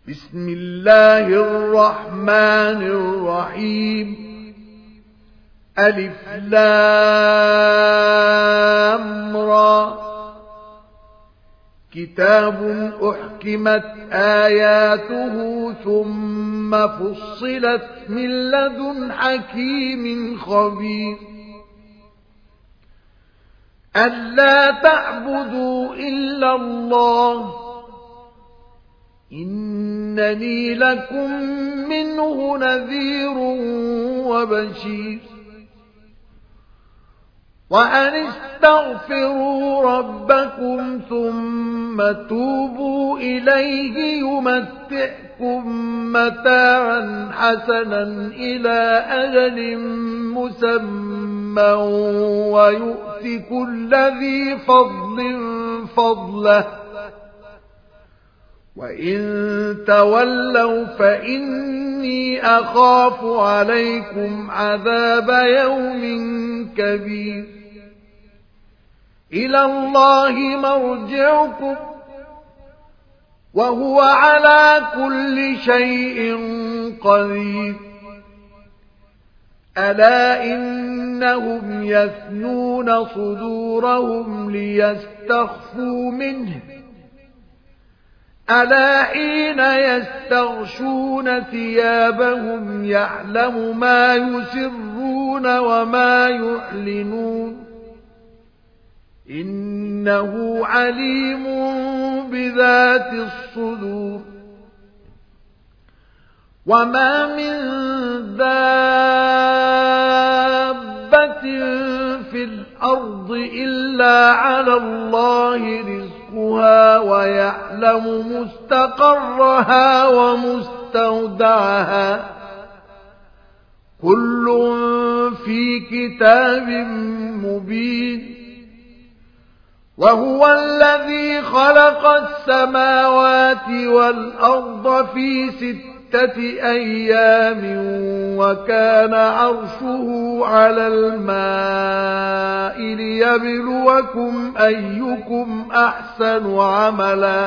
بسم الله الرحمن الرحيم ألف لام را كتاب أحكمت آياته ثم فصلت من لدن حكيم خبير ألا تعبدوا إلا الله إنني لكم منه نذير وبشير وأن استغفروا ربكم ثم توبوا إليه يمتعكم متاعا حسنا إلى أجل مسمى ويؤت كل ذي فضل فضله وإن تولوا فإني أخاف عليكم عذاب يوم كبير إلى الله مرجعكم وهو على كل شيء قدير ألا إنهم يثنون صدورهم ليستخفوا منه ألا حين يستغشون ثيابهم يعلم ما يسرون وما يعلنون إنه عليم بذات الصدور وما من دابة في الأرض إلا على الله رزقها ويعلم مستقرها ومستودعها كل في كتاب مبين وهو الذي خلق السماوات والأرض في 6 أيام وكان عرشه على الماء ليبلوكم أيكم أحسن عملا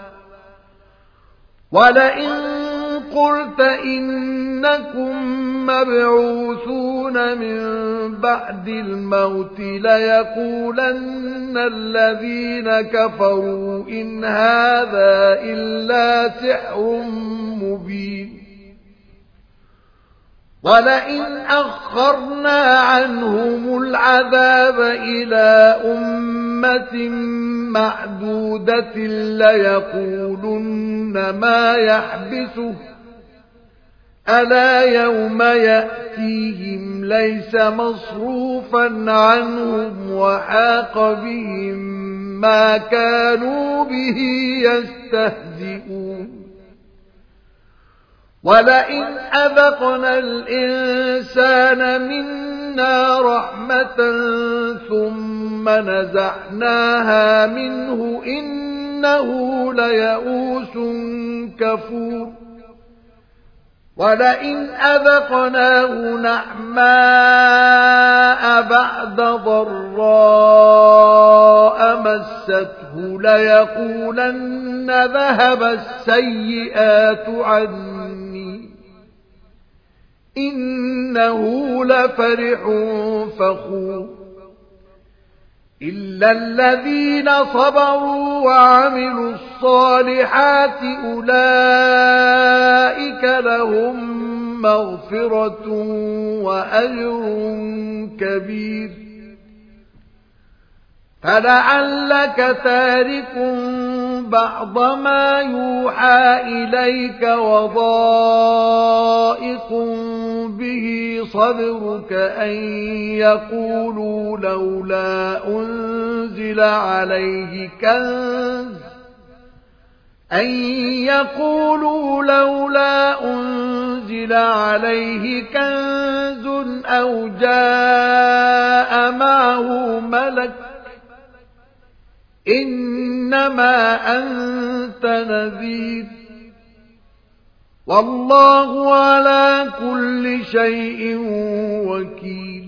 ولئن قلت إنكم مبعوثون من بعد الموت ليقولن الذين كفروا إن هذا إلا سحر مبين ولئن أخرنا عنهم العذاب إلى أمة معدودة ليقولن ما يحبسه ألا يوم يأتيهم ليس مصروفا عنهم وحاق بهم ما كانوا به يستهزئون ولئن أذقنا الإنسان منا رحمة ثم نزعناها منه إنه ليئوس كفور ولئن أذقناه نعماء بعد ضراء مسته ليقولن ذهب السيئات عني إنه لفرح فخور إلا الذين صبروا وعملوا الصالحات أولئك لهم مغفرة وأجر كبير فلعلك تارك بعض ما يوحى إليك وضائق به صدرك أن يقولوا لولا أنزل عليه كنز أو جاء معه ملك إنما أنت نذير والله على كل شيء وكيل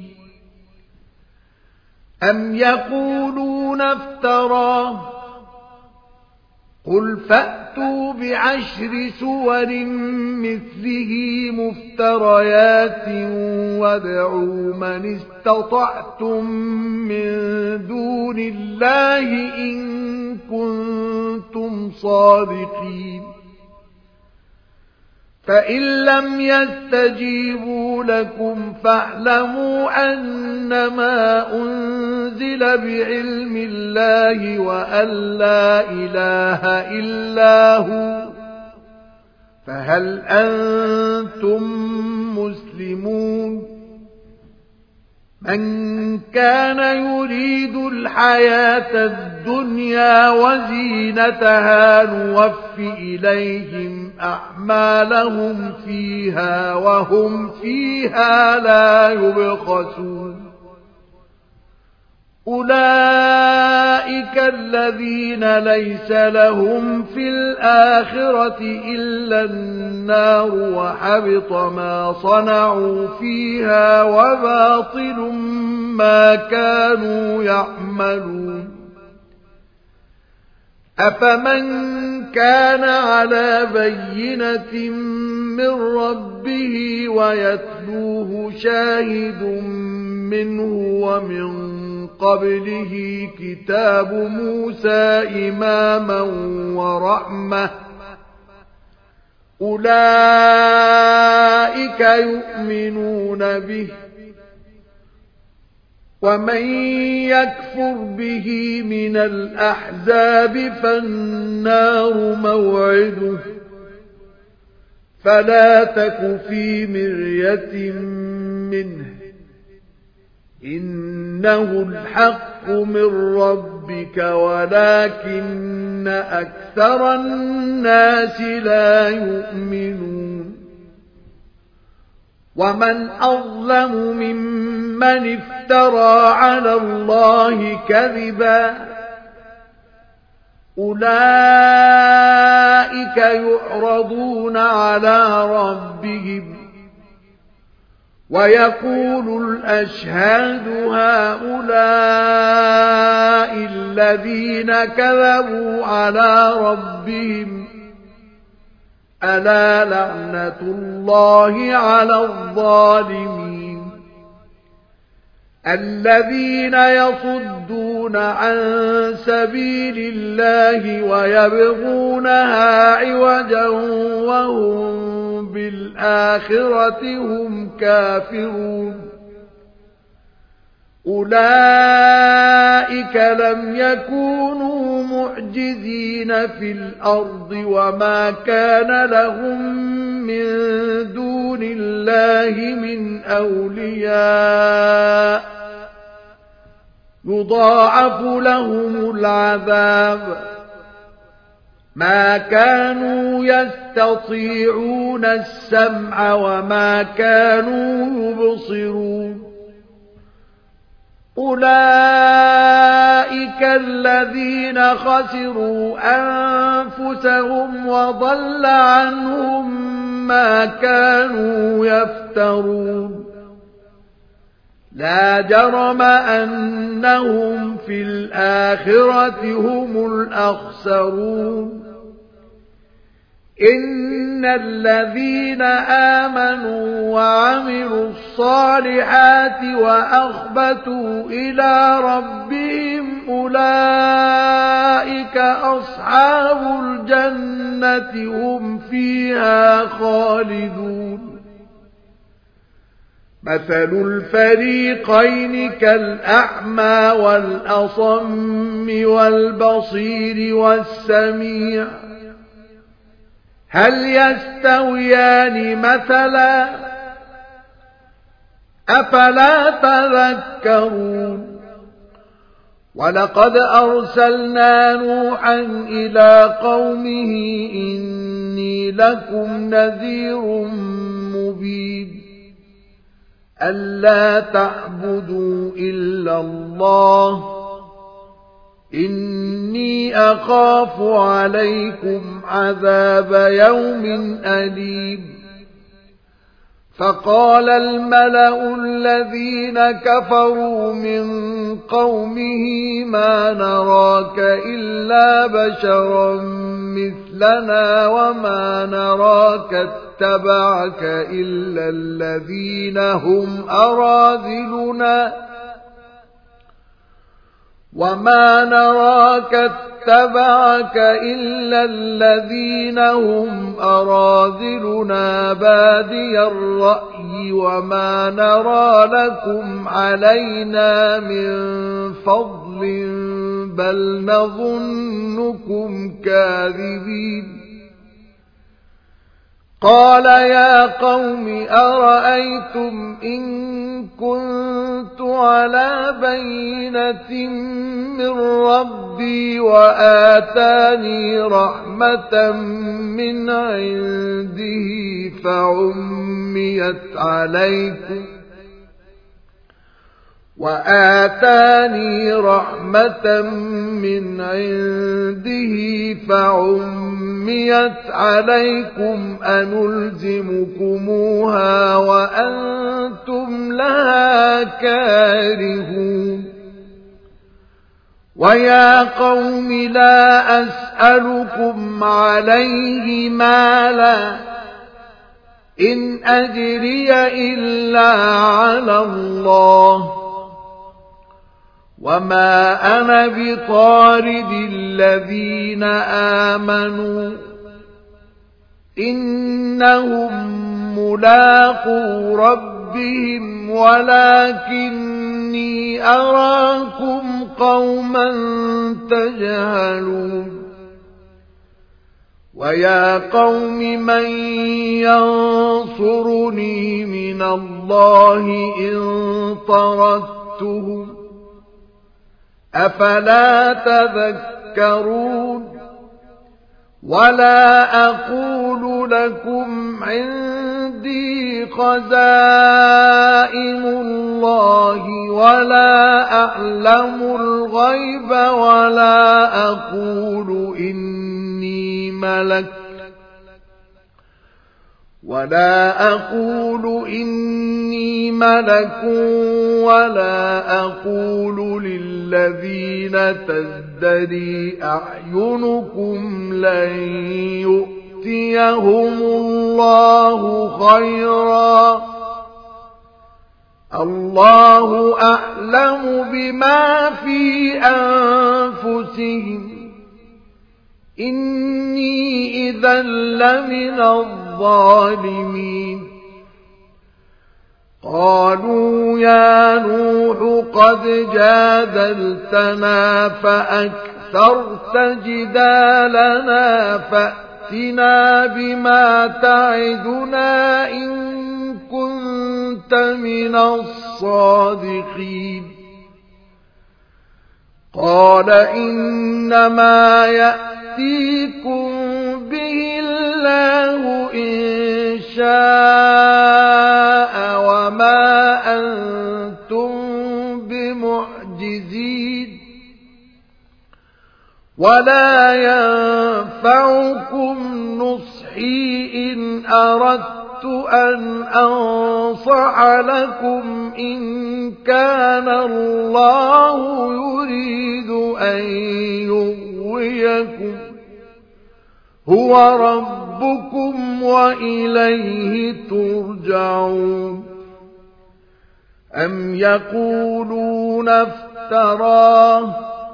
أم يقولون افتراه قل فأتوا بعشر سور مثله مفتريات وادعوا من استطعتم من دون الله إن كنتم صادقين فإن لم يستجيبوا لكم فاعلموا أنما أنزل بعلم الله وأن لا إله إلا هو فهل أنتم مسلمون من كان يريد الحياة الدنيا وزينتها نوف إليهم أعمالهم فيها وهم فيها لا يبخسون أولئك الذين ليس لهم في الآخرة إلا النار وحبط ما صنعوا فيها وباطل ما كانوا يعملون أفمن كان على بينة من ربه ويتلوه شاهد منه ومن قبله كتاب موسى إماما ورحمة أولئك يؤمنون به ومن يكفر به من الأحزاب فالنار موعده فلا تك في مرية منه إنه الحق من ربك ولكن أكثر الناس لا يؤمنون ومن أظلم ممن افترى على الله كذبا أولئك يعرضون على ربهم ويقول الأشهاد هؤلاء الذين كذبوا على ربهم ألا لعنة الله على الظالمين الذين يصدون عن سبيل الله ويبغونها عوجا وهم بالآخرة هم كافرون أولئك لم يكونوا معجزين في الأرض وما كان لهم من دون الله من أولياء يضاعف لهم العذاب ما كانوا يستطيعون السمع وما كانوا يبصرون أولئك الذين خسروا أنفسهم وضل عنهم ما كانوا يفترون لا جرم أنهم في الآخرة هم الأخسرون إن الذين آمنوا وعملوا الصالحات وأخبتوا إلى ربهم أولئك أصحاب الجنة هم فيها خالدون مثل الفريقين كالأعمى والأصم والبصير والسميع هل يستويان مثلا أفلا تذكرون ولقد أرسلنا نوحا إلى قومه إني لكم نذير مبين ألا تعبدوا إلا الله إني أخاف عليكم عذاب يوم أليم فقال الملأ الذين كفروا من قومه ما نراك إلا بشرا مثلنا وما نراك اتبعك إلا الذين هم أراذلنا بادي الرأي وما نرى لكم علينا من فضل بل نظنكم كاذبين قال يا قوم أرأيتم إن كنت على بينة من ربي وآتاني رحمة من عنده فعميت عليكم أنلزمكموها وأنتم لها كارهون ويا قوم لا أسألكم عليه مالا إن أجري إلا على الله وما أنا بطارد الذين آمنوا إنهم ملاقو ربهم ولكني أراكم قوما تجهلون ويا قوم من ينصرني من الله إن طردتهم أفلا تذكرون ولا أقول لكم عندي خزائن الله ولا أعلم الغيب ولا أقول إني ملك ولا أقول للذين تزدري أعينكم لن يؤتيهم الله خيرا الله أعلم بما في أنفسهم إني إذا لمن الظالمين قالوا يا نوح قد جادلتنا فأكثرت جدالنا فأتنا بما تعدنا إن كنت من الصادقين قال إنما يأتيكم به الله إن شاء وما أنتم بمعجزين ولا ينفعكم نصحي إن أردت أن أنصح لكم إن كان الله يريد أن يغويكم هو ربكم وإليه ترجعون أم يقولون افتراه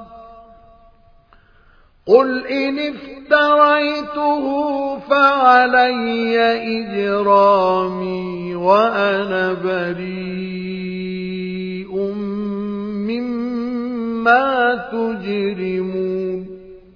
قل إن افتريته فعلي إجرامي وأنا بريء مما تجرمون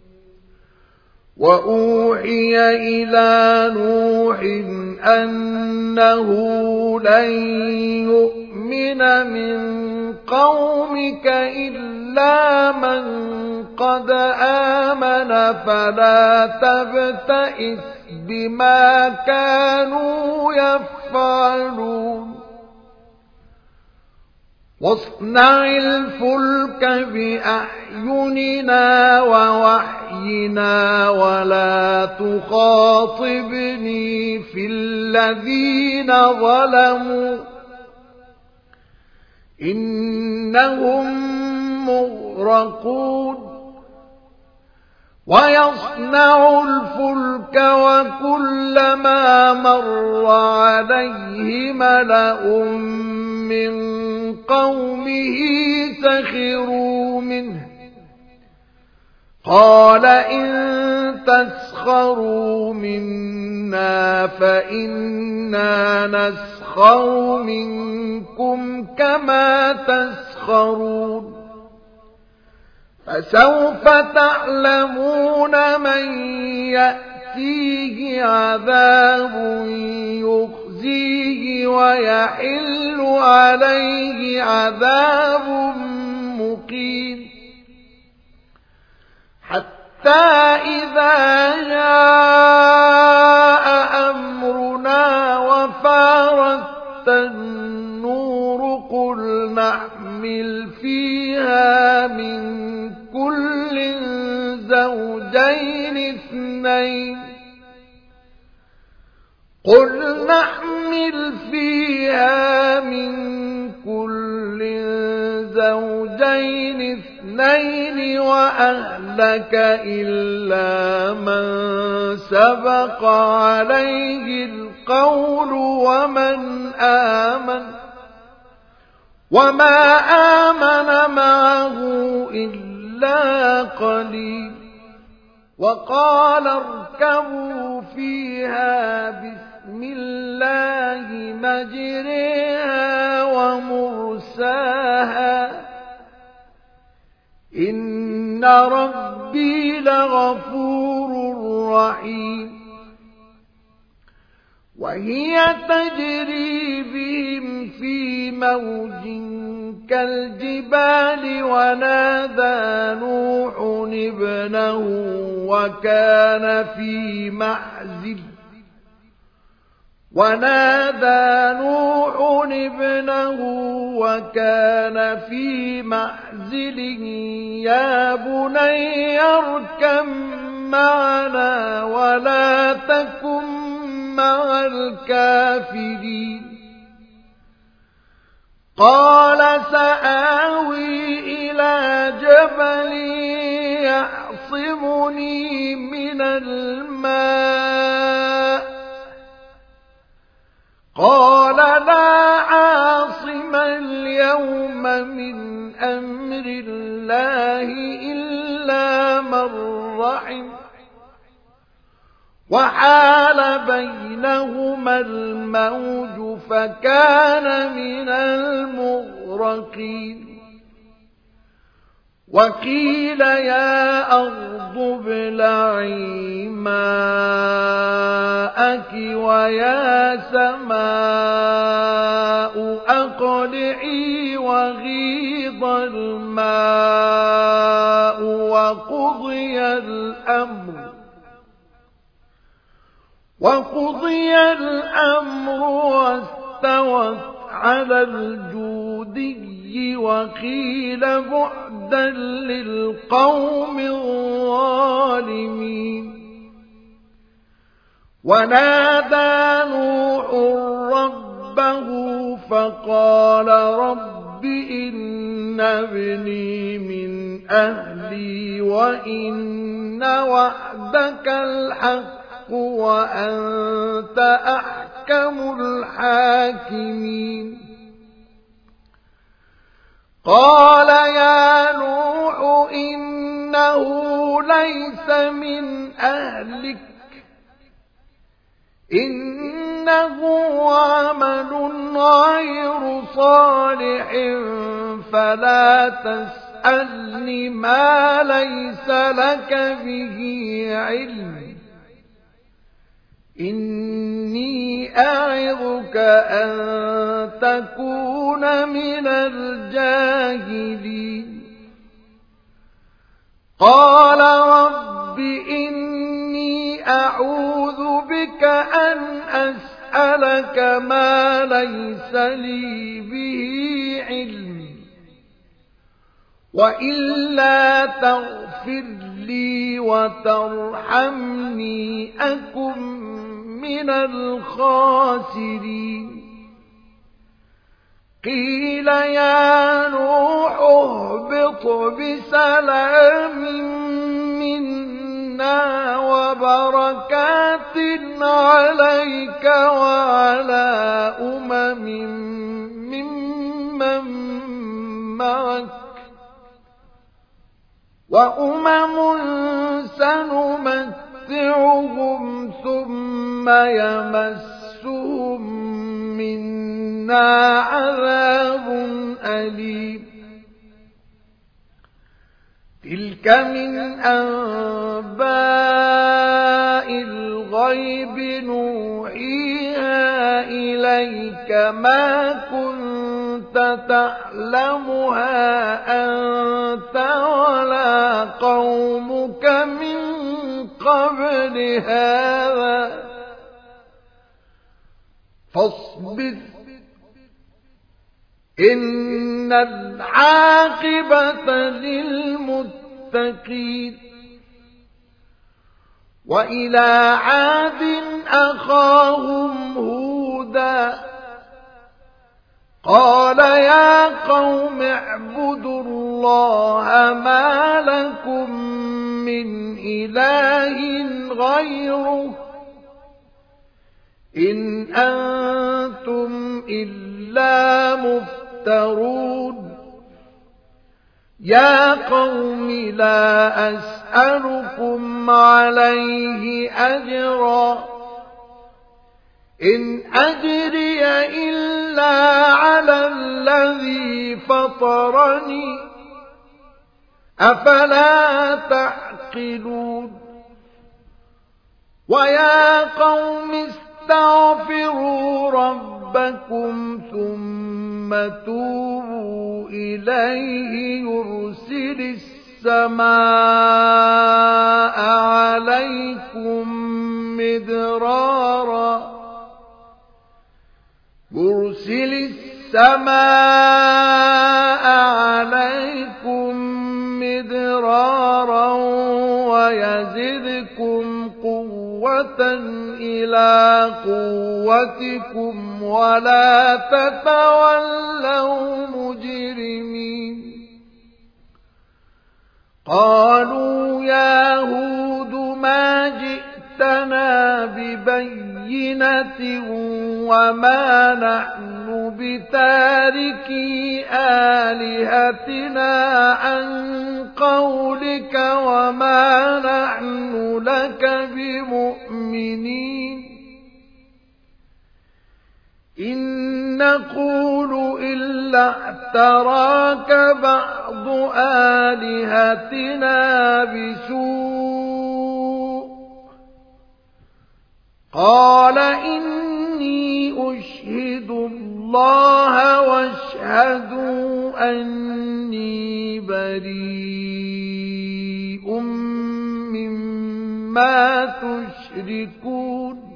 وأوحي إلى نوح أنه لن يؤمن من قومك إلا من قد آمن فلا تبتئس بما كانوا يفعلون واصنع الفلك بأعيننا ووحينا ولا تخاطبني في الذين ظلموا إنهم مغرقون ويصنع الفلك وكلما مر عليه ملأ من قومه سخروا منه قال إن تسخروا منا فإنا نسخر منكم كما تسخرون فسوف تعلمون من يأتيه عذاب يخزيه ويحل عليه عذاب مقيم حتى إذا جاء أمرنا وفارت النور قل نحمل فيها من كل زوجين اثنين قل نحمل فيها من كل زوجين اثنين وأهلك إلا من سبق عليه القول وما آمن معه إلا قليل وقال اركبوا فيها بسم الله مجريها ومرساها إن ربي لغفور رحيم وهي تجري بهم في موج كالجبال ونادى نوح ابنه وكان في معزل يا بني اركب معنا ولا تكن مع الكافرين قال سآوي إلى جبل يعصمني من الماء قال لا عاصم اليوم من أمر الله إلا من رحم وحال بينهما الموج فكان من المغرقين وقيل يا أرض ابلعي ماءك ويا سماء أقلعي وغيض الماء وقضي الأمر واستوت على الجودي وقيل بعدا للقوم الظالمين ونادى نوح ربه فقال رب إن ابني من أهلي وإن وعدك الحق وأنت أحكم الحاكمين قال يا نوح إنه ليس من أهلك إنه عمل غير صالح فلا تسألني ما ليس لك به علم إني أعظك أن تكون من الجاهلين قال رب إني أعوذ بك أن أسألك ما ليس لي به علم وإلا تغفر لي وترحمني أكن من الخاسرين قيل يا نوح اهبط بسلام منا وبركات عليك وعلى ممن معك وأمم سنمتعهم ثم يمسهم منا عذاب أليم تلك من أنباء الغيب نوحيها إليك ما كنت تعلمها أنت ولا قومك من قبل هذا فاصبر إن العاقبة للمتقين وإلى عاد أخاهم هودا قال يا قوم اعبدوا الله ما لكم من إله غيره إن أنتم إلا مفترون يا قوم لا أسألكم عليه أجرا إن أجري إلا على الذي فطرني أفلا تعقلون ويا قوم استغفروا ربكم ثم توبوا إليه يرسل السماء عليكم مدرارا يرسل السماء عليكم مدرارا ويزدكم قوة إلى قوتكم ولا تتولوا مجرمين قالوا يا هود ما جئتنا ببينة وما نحن بتاركي آلهتنا عن قولك وما نحن لك بمؤمنين إن نقول إلا اعتراك بعض آلهتنا بسوء قال إني أشهد الله واشهدوا أني بريء مما تشركون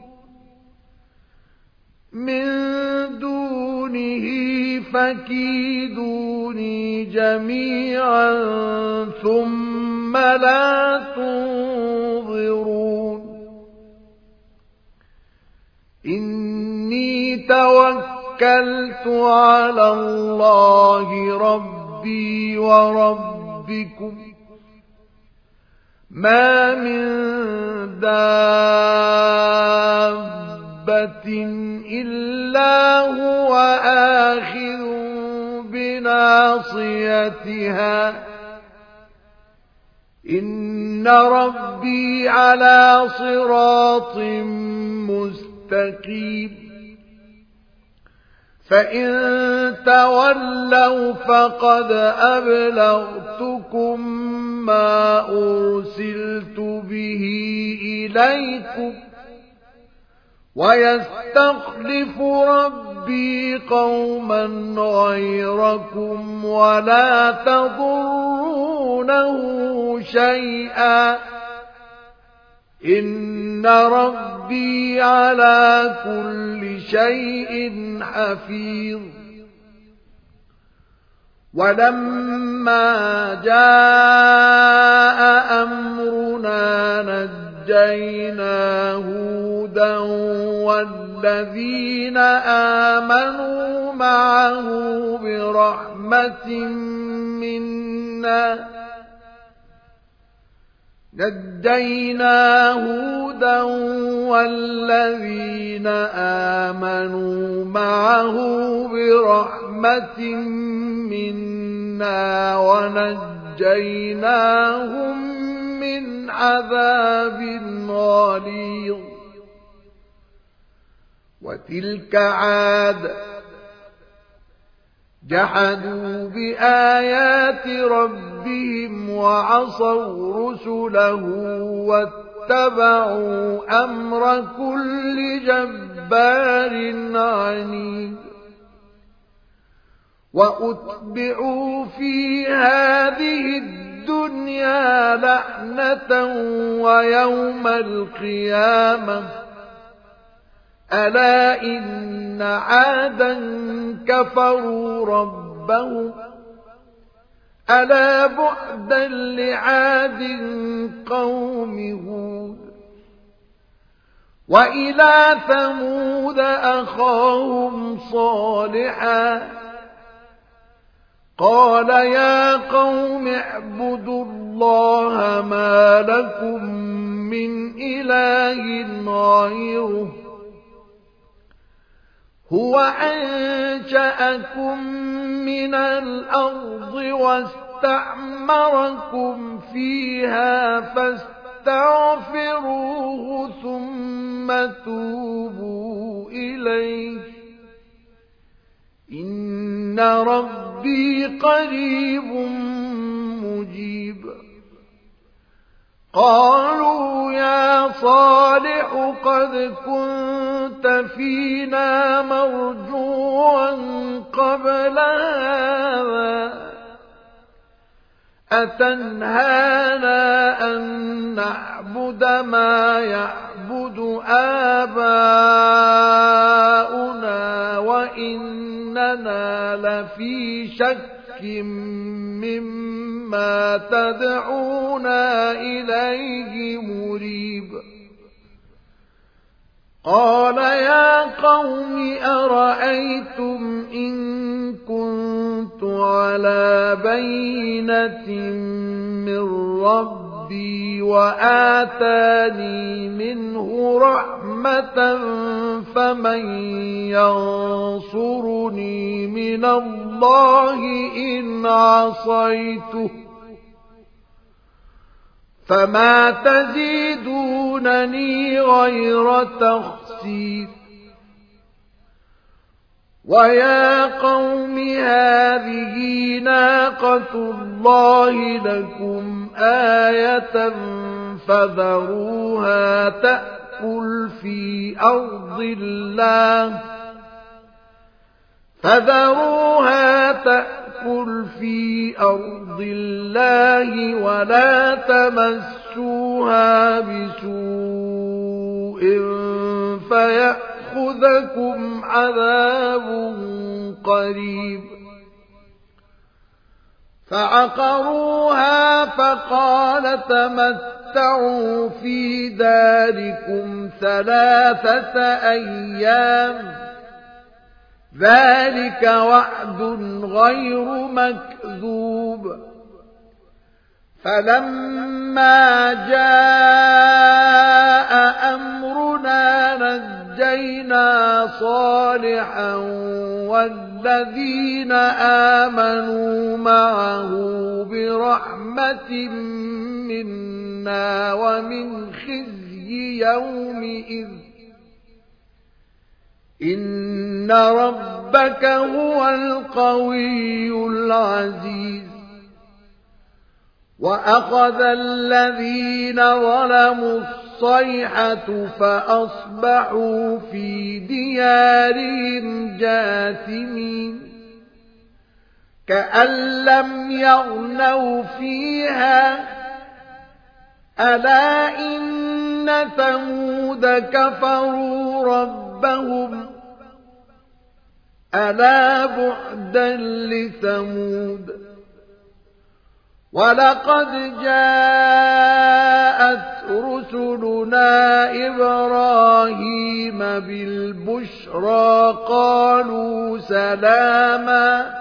من دونه فكيدوني جميعا ثم لا تنظرون إني توكلت على الله ربي وربكم ما من دابة إلا هو آخذ بناصيتها إن ربي على صراط مستقيم فإن تولوا فقد أبلغتكم ما أرسلت به إليكم ويستخلف ربي قوما غيركم ولا تضرونه شيئا إن ربي على كل شيء حفيظ ولما جاء أمرنا نجينا هودا والذين آمنوا معه برحمة منا ونجيناهم من عذاب غليظ. وتلك عاد جحدوا بآيات ربهم وعصوا رسله واتبعوا أمر كل جبار عنيد. وأتبعوا في هذه الدنيا لعنة ويوم القيامة ألا إن عادا كفروا ربهم ألا بعدا لعاد قوم هود. وإلى ثمود أخاهم صالحا قال يا قوم اعبدوا الله ما لكم من إله غيره هو أنشأكم من الأرض واستعمركم فيها فاستغفروه ثم توبوا إليه إن ربي قريب مجيب. قالوا يا صالح قد كنت فينا مرجوا قبل هذا أتنهانا أن نعبد ما يعبد آباؤنا وإننا لفي شك مما تدعونا إليه مريب. قال يا قوم أرأيتم إن كنت على بينة من ربي وآتاني منه رحمة فمن ينصرني من الله إن عصيته فما تزيدونني غير تخسير. ويا قوم هذه ناقة الله لكم آية فذروها تأكل في أرض الله ولا تمسوها بسوء فيأخذكم عذاب قريب. فعقروها فقال تمتعوا في داركم 3 أيام ذلك وعد غير مكذوب. فلما جاء أمرنا نجينا صالحا والذين آمنوا معه برحمة منا ومن خزي يومئذ إن ربك هو القوي العزيز. وأخذ الذين ظلموا الصيحة فأصبحوا في ديارهم جاثمين كأن لم يغنوا فيها ألا إن ثمود كفروا ربهم ألا بعدا لثمود ولقد جاءت رسلنا إبراهيم بالبشرى قالوا سلاما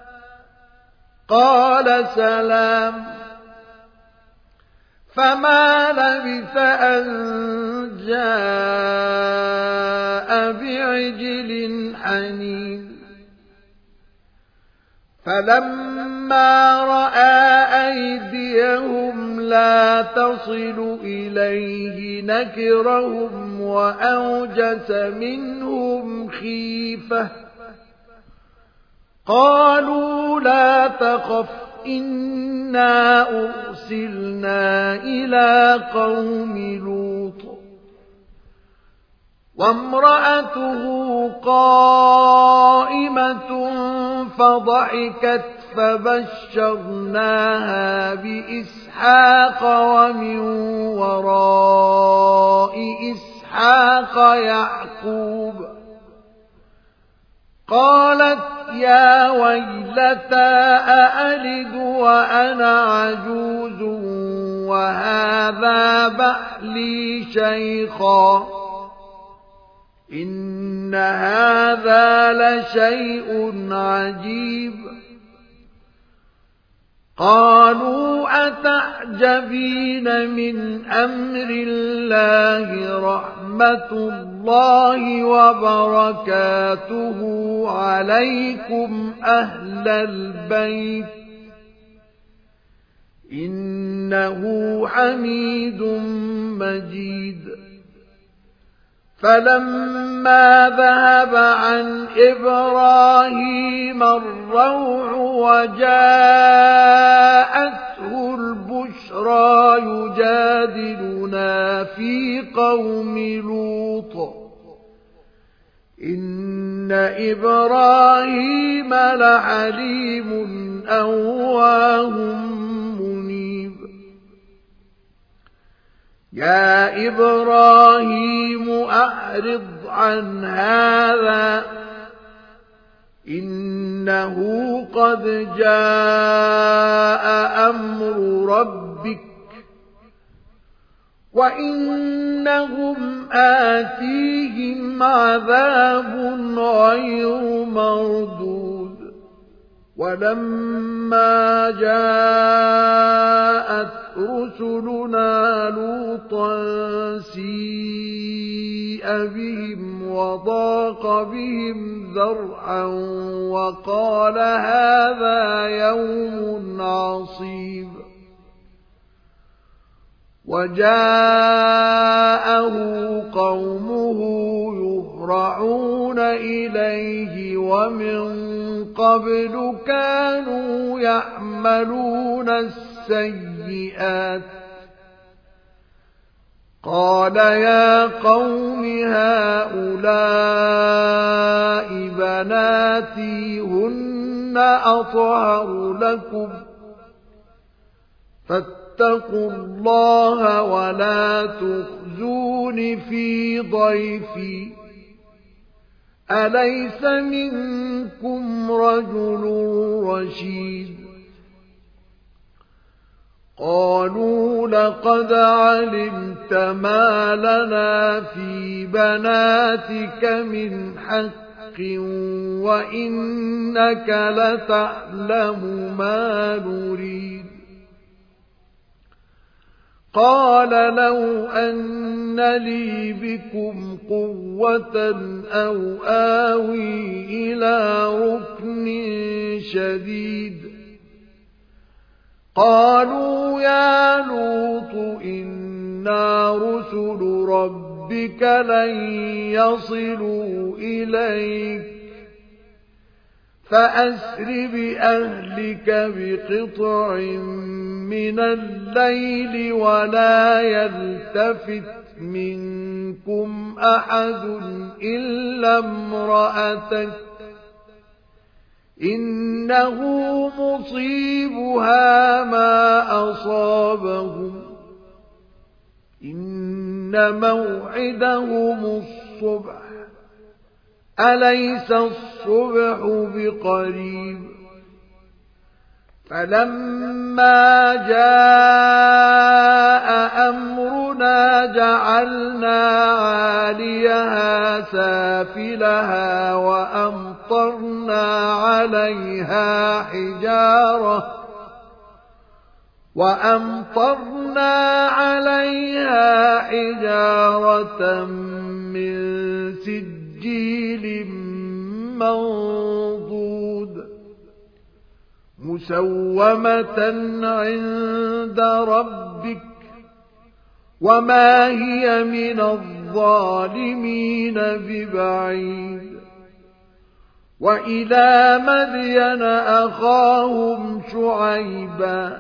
قال سلام فما لبث أن جاء بعجل حنين فلما رأى أيديهم لا تصل إليه نكرهم وأوجس منهم خيفة قالوا لا تخف إنا أرسلنا إلى قوم لوط وامرأته قائمة فضحكت فبشرناها بإسحاق ومن وراء إسحاق يعقوب قالت يا ويلتى أألد وأنا عجوز وهذا بعلي شيخا إن هذا لشيء عجيب قالوا أتعجبين من أمر الله رحمة الله وبركاته عليكم أهل البيت إنه حميد مجيد فلما ذهب عن إبراهيم الروع وجاءته البشرى يجادلنا في قوم لوط إن إبراهيم لحليم أواه منيب يا إبراهيم أعرض عن هذا إنه قد جاء أمر ربك وإنهم آتيهم عذاب غير مردود ولما جاءت رسلنا لوطا سيء بهم وضاق بهم ذرعا وقال هذا يوم عصيب وجاءه قومه يهرعون إليه ومن قبل كانوا يعملون السيئات قال يا قوم هؤلاء بناتي هن أطهر لكم فاتقوا الله ولا تخزون في ضيفي أليس منكم رجل رشيد قالوا لقد علمت ما لنا في بناتك من حق وإنك لتعلم ما نريد قال لو أن لي بكم قوة أو آوي إلى ركن شديد قالوا يا لوط إنا رسل ربك لن يصلوا إليك فأسر بأهلك بقطع من الليل ولا يلتفت منكم أحد إلا امرأتك إنه مصيبها ما أصابهم إن موعدهم الصبح أليس الصبح بقريب فلما جاء أمرنا جعلنا عاليها سافلها وأمطرنا عليها حجارة من سجيل منضود مسومة عند ربك وما هي من الظالمين ببعيد وإلى مدين أخاهم شعيبا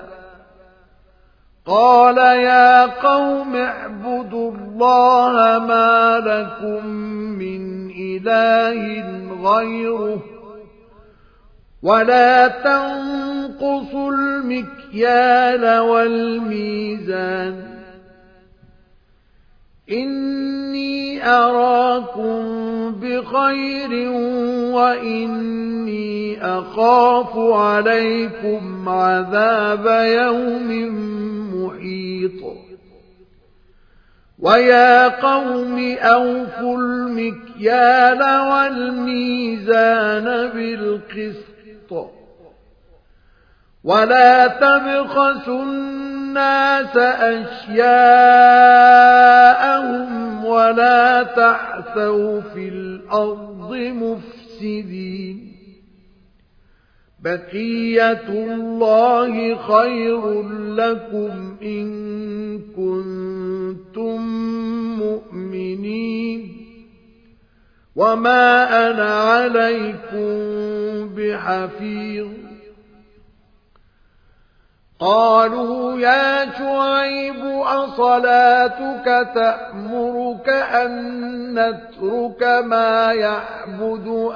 قال يا قوم اعبدوا الله ما لكم من إله غيره ولا تنقصوا المكيال والميزان إني أراكم بخير وإني أخاف عليكم عذاب يوم محيط ويا قوم أوفوا المكيال والميزان بالقسط ولا تبخسوا الناس أشياءهم ولا تعثوا في الأرض مفسدين بقية الله خير لكم إن كنتم مؤمنين وما أنا عليكم بحفيظ قالوا يا شعيب أصلاتك تأمرك أن نترك ما يعبد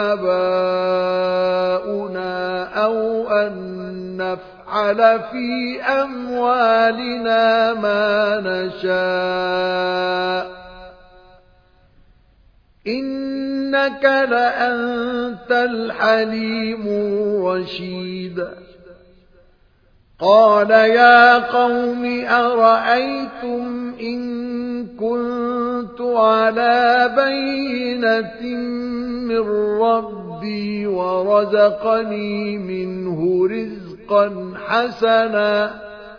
آباؤنا أو أن نفعل في أموالنا ما نشاء إنك لأنت الحليم الرشيد قال يا قوم أرأيتم إن كنت على بينة من ربي ورزقني منه رزقا حسنا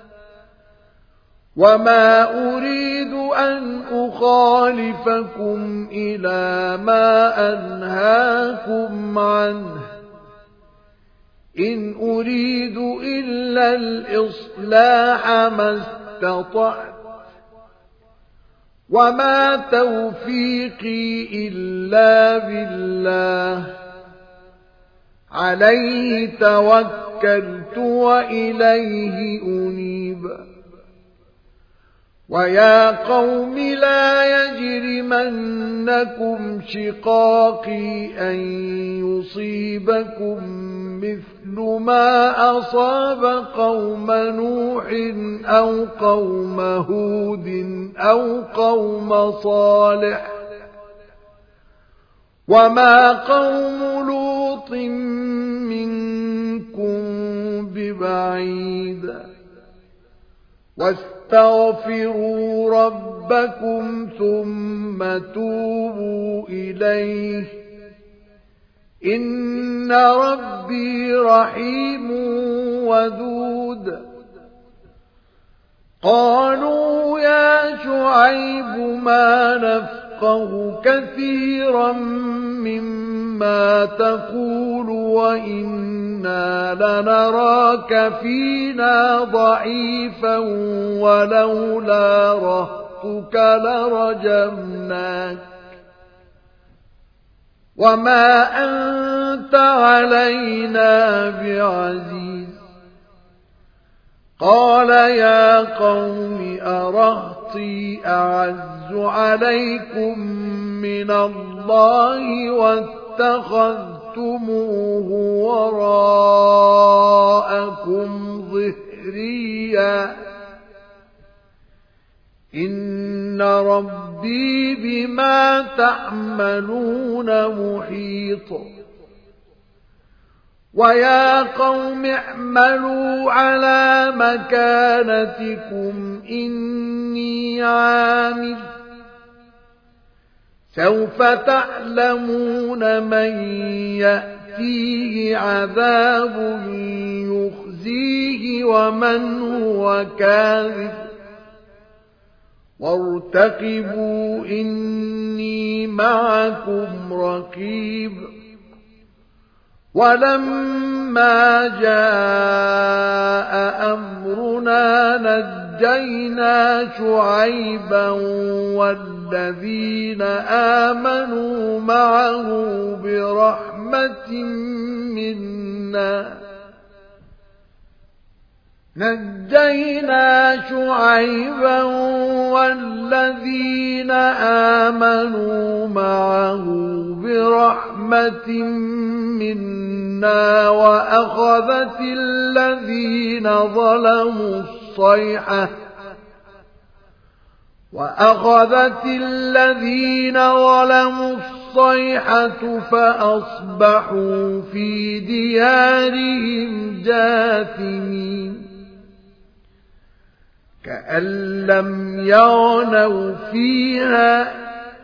وما أريد أن أخالفكم إلى ما أنهاكم عنه إن أريد إلا الإصلاح ما استطعت وما توفيقي إلا بالله عليه توكلت وإليه أنيب ويا قوم لا يجرمنكم شقاقي أن يصيبكم مثل ما أصاب قوم نوح أو قوم هود أو قوم صالح وما قوم لوط منكم ببعيد واستغفروا ربكم ثم توبوا إليه إن ربي رحيم ودود قالوا يا شعيب ما نفقه كثيرا مما تقول وإنا لنراك فينا ضعيفا ولولا رهطك لرجمناك وما أنت علينا بعزيز قال يا قوم أرهطي أعز عليكم من الله واتخذتموه وراءكم ظهريا إن إن ربي بما تعملون محيط ويا قوم اعملوا على مكانتكم إني عامل سوف تعلمون من يأتيه عذاب يخزيه ومن هو كاذب وارتقبوا إني معكم رقيب ولما جاء أمرنا نجينا شعيبا والذين آمنوا معه برحمة منا والذين آمنوا معه برحمة منا وأخذت الذين ظلموا الصيحة فأصبحوا في ديارهم جاثمين كأن لم يغنوا فيها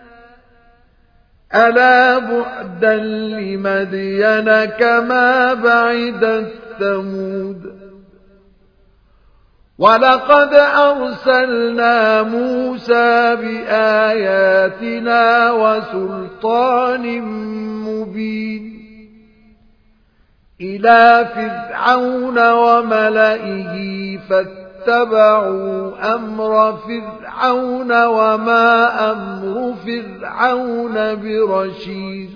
ألا بعدا لمدين كما بعدت ثمود ولقد أرسلنا موسى بآياتنا وسلطان مبين إلى فرعون وملئه فاتبعوا أمر فرعون وما أمر فرعون برشيد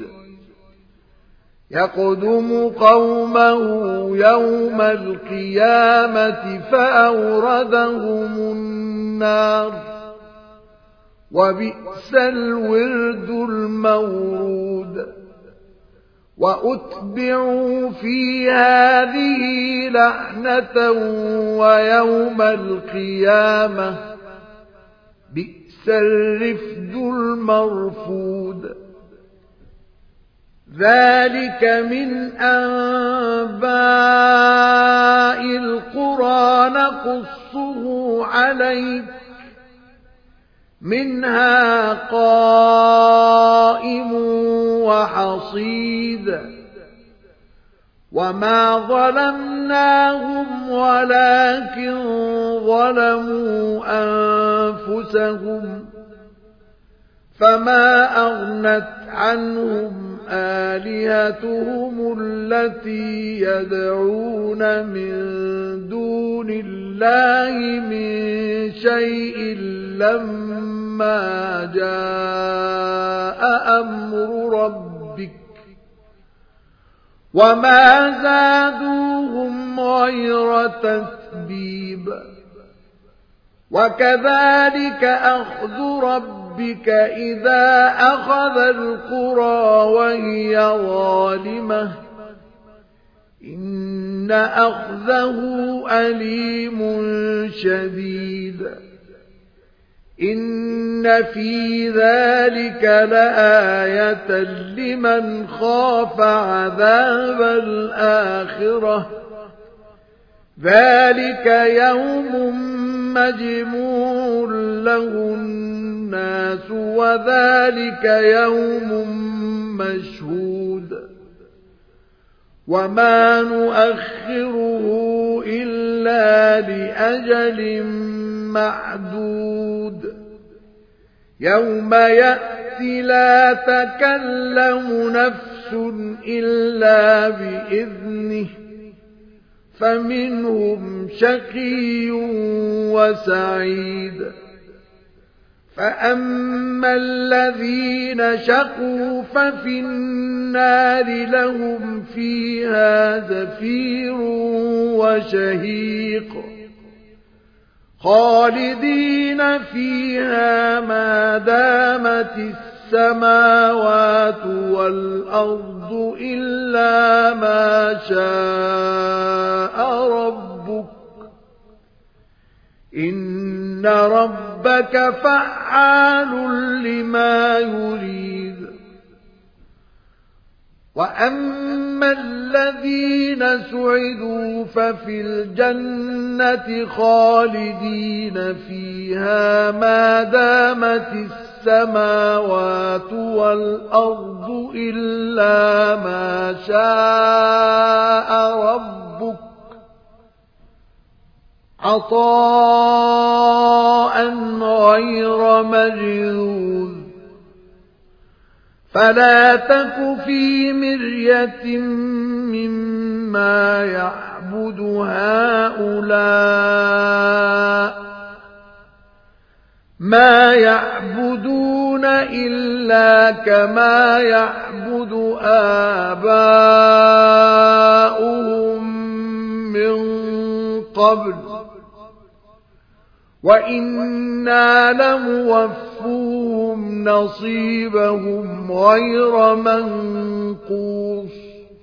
يقدم قومه يوم القيامة فأوردهم النار وبئس الورد المورود وأتبعوا في هذه لعنة ويوم القيامة بئس الرفد المرفود ذلك من أنباء القرى نقصه عليك منها قائم وحصيد وما ظلمناهم ولكن ظلموا أنفسهم فما أغنت عنهم آلهتهم التي يدعون من دون الله من شيء لما جاء أمر ربك وما زادوهم غير تتبيب وكذلك أخذ ربك إذا أخذ القرى وهي ظالمة إن أخذه أليم شديد إن في ذلك لآية لمن خاف عذاب الآخرة ذلك يوم مجموع له الناس وذلك يوم مشهود وما نؤخره إلا لأجل معدود يوم يأتي لا تكلم نفس إلا بإذنه فمنهم شقي وسعيد فأما الذين شقوا ففي النار لهم فيها زفير وشهيق خالدين فيها ما دامت السماوات والأرض إلا ما شاء ربك إن ربك ربك فعال لما يريد وأما الذين سعدوا ففي الجنة خالدين فيها ما دامت السماوات والأرض إلا ما شاء ربك عطاء غير مجذوذ فلا تك في مرية مما يعبد هؤلاء ما يعبدون إلا كما يعبد آباؤهم من قبل وإنا لموفوهم نصيبهم غير منقوص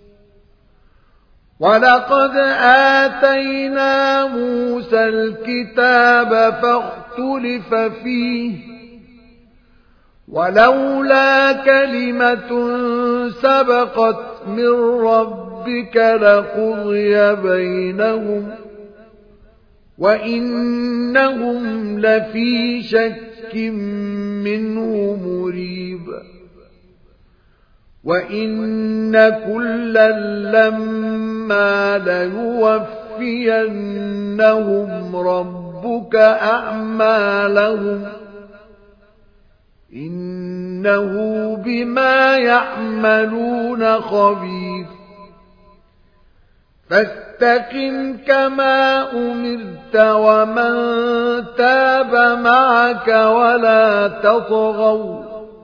ولقد آتينا موسى الكتاب فاختلف فيه ولولا كلمة سبقت من ربك لقضي بينهم وإنهم لفي شك منه مريب وإن كلا لما ليوفينهم ربك أعمالهم إنه بما يعملون خبير فاستقم كما أمرت ومن تاب معك ولا تطغوا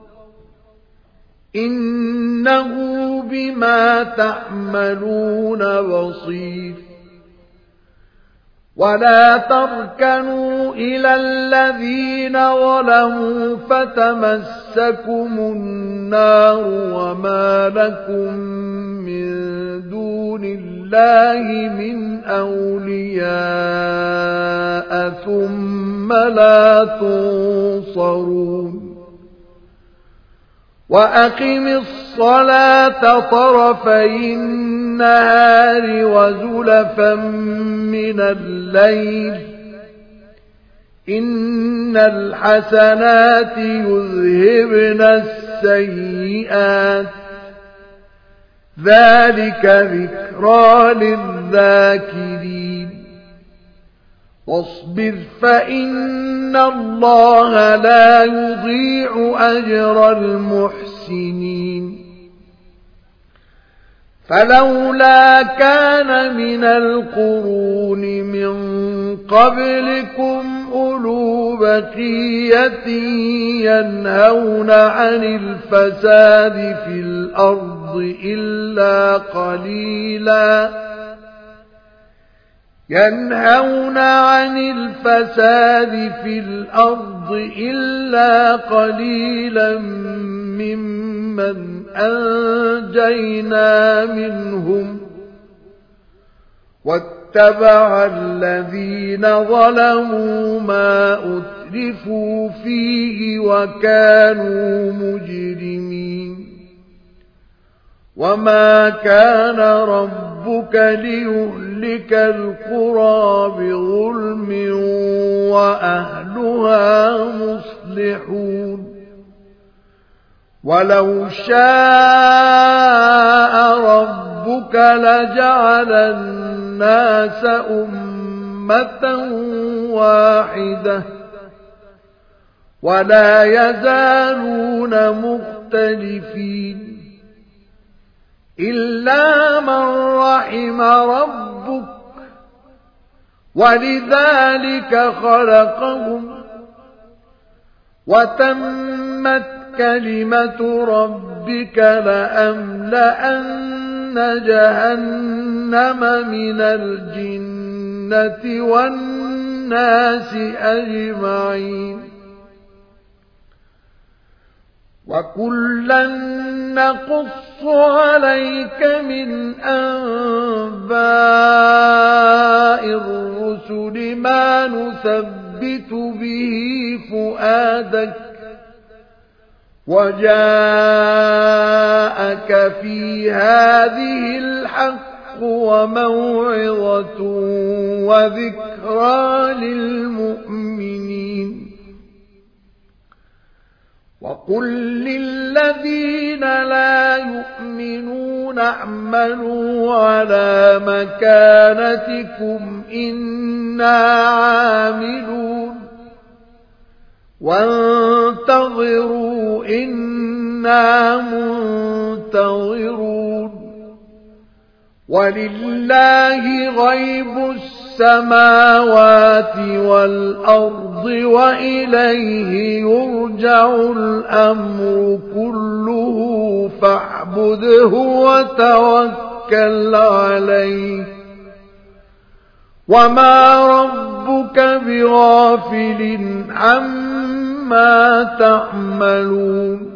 إنه بما تعملون بصير ولا تركنوا إلى الذين ظلموا فتمسكم النار وما لكم من دون الله من أولياء ثم لا تنصرون وأقم الصلاة طرفي النهار وزلفا من الليل إن الحسنات يذهبن السيئات ذلك ذكرى للذاكرين واصبر فإن الله لا يضيع أجر المحسنين فلولا كان من القرون من قبلكم أولو بقية ينهون عن الفساد في الأرض إلا قليلا ممن أنجينا منهم واتبع الذين ظلموا ما أترفوا فيه وكانوا مجرمين وما كان ربك ليهلك القرى بظلم وأهلها مصلحون ولو شاء ربك لجعل الناس أمة واحدة ولا يزالون مختلفين إلا من رحم ربك ولذلك خلقهم وتمت كلمة ربك لأملأن جهنم من الجنة والناس أجمعين وكلا نقص عليك من أنباء الرسل ما نثبت نثبت به فؤادك وجاءك في هذه الحق وموعظة وذكرى للمؤمنين وقل للذين لا يؤمنون اعملوا على مكانتكم إنا عاملون وانتظروا إنا منتظرون ولله غيب السماوات والأرض وإليه يرجع الأمر كله فاعبده وتوكل عليه وما ربك بغافل عما تعملون